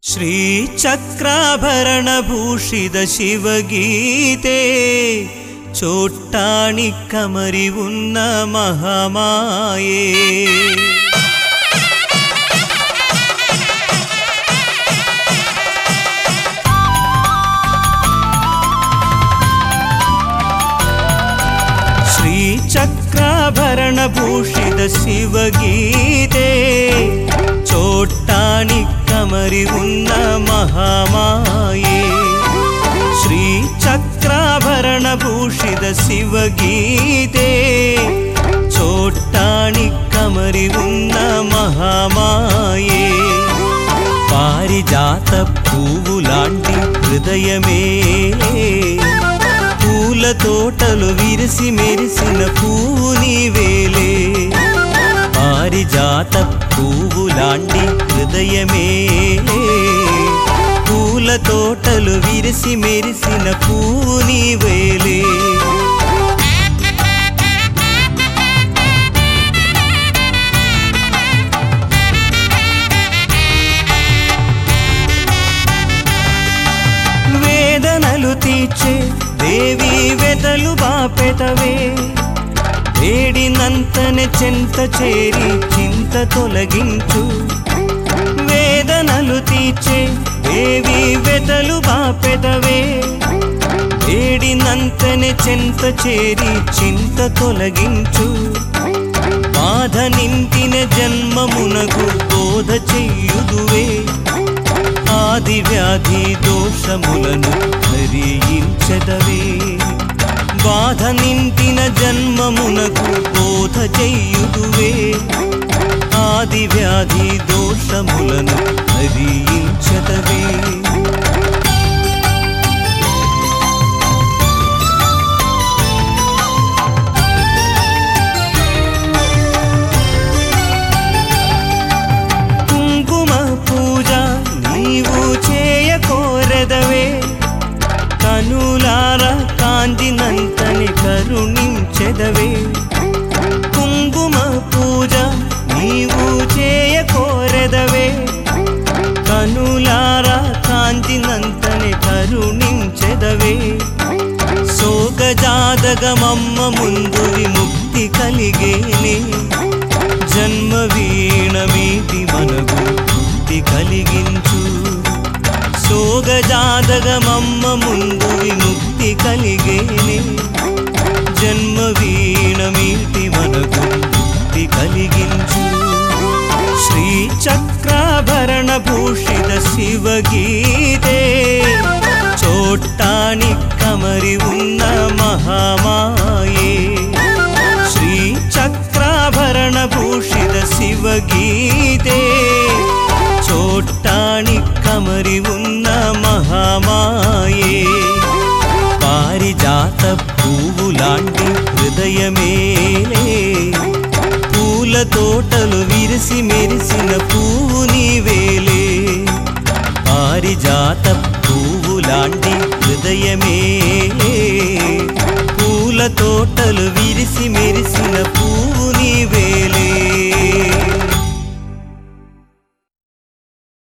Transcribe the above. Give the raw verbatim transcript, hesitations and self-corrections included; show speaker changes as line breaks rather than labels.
శ్రీచక్రాభరణభూషిత శివగీతే చోట్టాని కమరి ఉన్న మహామాయే శ్రీచక్రాభరణభూషిత శివగీతే చోట్టాని కమరి ఉన్న మహామాయే శ్రీచక్రాభరణభూషిత శివగీతే చోట్టాని కమరి ఉన్న మహామాయే పారిజాత పువ్వులాంటి హృదయమే పూల తోటలు విరిసి మెరిసిన పువ్వు నీవేలే పారిజాత పువ్వులాంటి హృదయమే పూల తోటలు విరిసి మెరిసిన పువ్వు నీవేలే వేదనలు తీర్చే దేవి వెదలు బాపెదవే వేడినంతనే చెంత చేరి చింత తొలగించు వేదనలు తీర్చే దేవి వెదలు బాపెదవే వేడినంతనే చెంత చేరి చింత తొలగించు బాధ నింపిన జన్మమునకు బోధ చెయ్యుదువే ఆది వ్యాధి దోషములను హరించెదవే బాధ నింపిన జన్మమునకు బోధ చెయ్యుదువే ఆది వ్యాధి దోషములను హరించెదవే కుంకుమ పూజ నీవు చేయకోరెదవే కనులార కాంతినంతని కరుణించెదవే కుంకుమ పూజ నీవు చేయకోరెదవే కనులార కాంతినంతని కరుణించెదవే శోకజాతకమమ్మ ముందు విముక్తి కలిగేనే జన్మ వీణ మీటి మనకు ముక్తి కలిగించు శోకజాతకమమ్మ ముందు విముక్తి కలిగేనే జన్మ వీణ మీటి మనకు ముక్తి కలిగించు శ్రీచక్రాభరణభూషిత శివగీతే చోట్టాని కమరి ఉన్న మహామాయే శ్రీచక్రాభరణభూషిత శివగీతే చోట్టాని కమరి ఉన్న మహామాయే పారిజాత పువ్వులాంటి హృదయమేలే పూల తోటలు విరిసి మెరిసిన పువ్వు నీవేలే పారిజాత పువ్వులాంటి హృదయమేలే పూల తోటలు విరిసి మెరిసిన పువ్వు